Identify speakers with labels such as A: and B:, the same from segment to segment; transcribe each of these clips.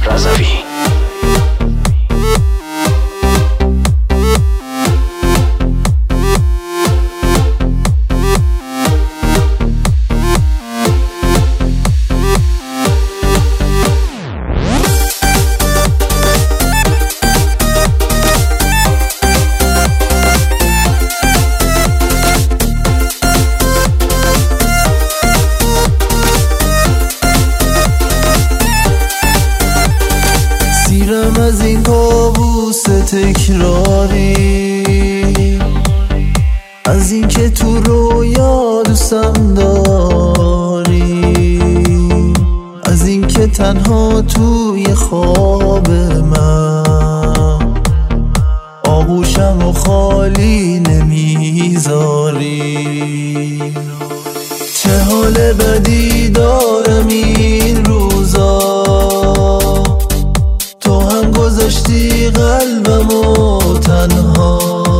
A: رضوی.
B: از این کابوس تکراری، از این که تو رویا دوستم داری، از این که تنها توی خواب من آغوشم و خالی نمیذاری. چه حال بدی دارم این روزا، گذاشتی قلبمو تنها،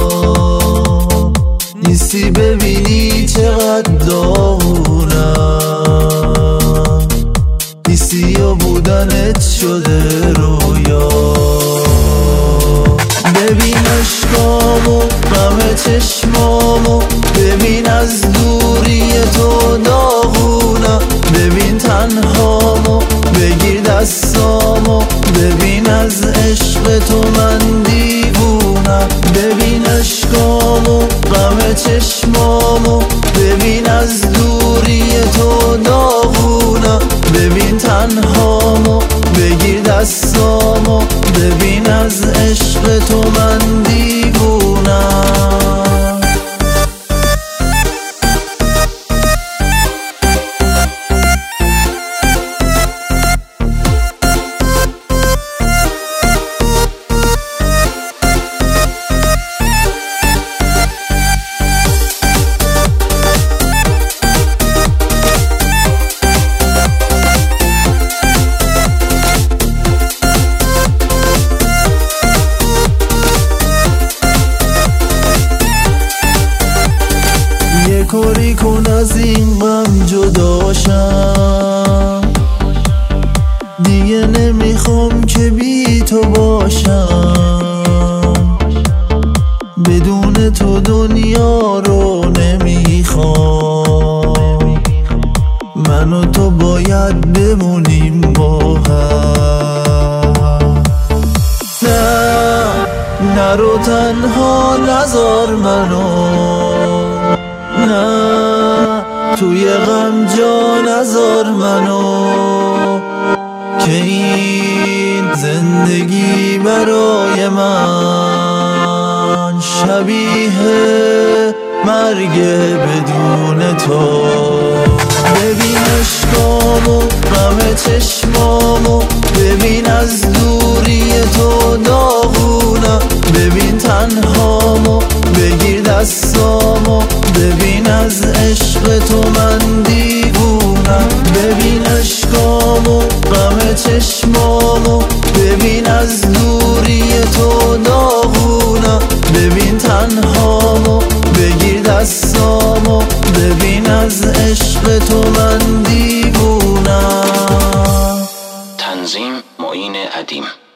B: نیستی ببینی چقدر داغونم، نیستی و بودنت شده رویا. ببین عشقامو، غم چشمامو، ببین از دوری تو داغونم، ببین تنهامو، بگیر دستامو، ببین از عشق تو من دیوونم. ببین عشقامو، غم چشمامو، ببین از دوری تو داغونم، ببین تنهامو، بگیر دستامو، ببین از عشق تو من دیوونم. کاری کن از این غم جداشم، دیگه نمیخوام که بی تو باشم، بدون تو دنیا رو نمیخوام، من و تو باید بمونیم با هم. نه نرو تنها نذار منو، نه توی غم جا نذار منو، که این زندگی برای من شبیه مرگ بدون تو. ببین عشقامو، غم چشمامو، ببین از دوری تو داغونم، ببین تنهامو، بگیر دستامو، ببین از عشق تو من دیوونم. ببین عشقامو، غم چشمامو، ببین از دوری تو داغونم، ببین تنهامو، بگیر دستامو، ببین از عشق تو من دیوونم.
A: تنظیم معین ادیم.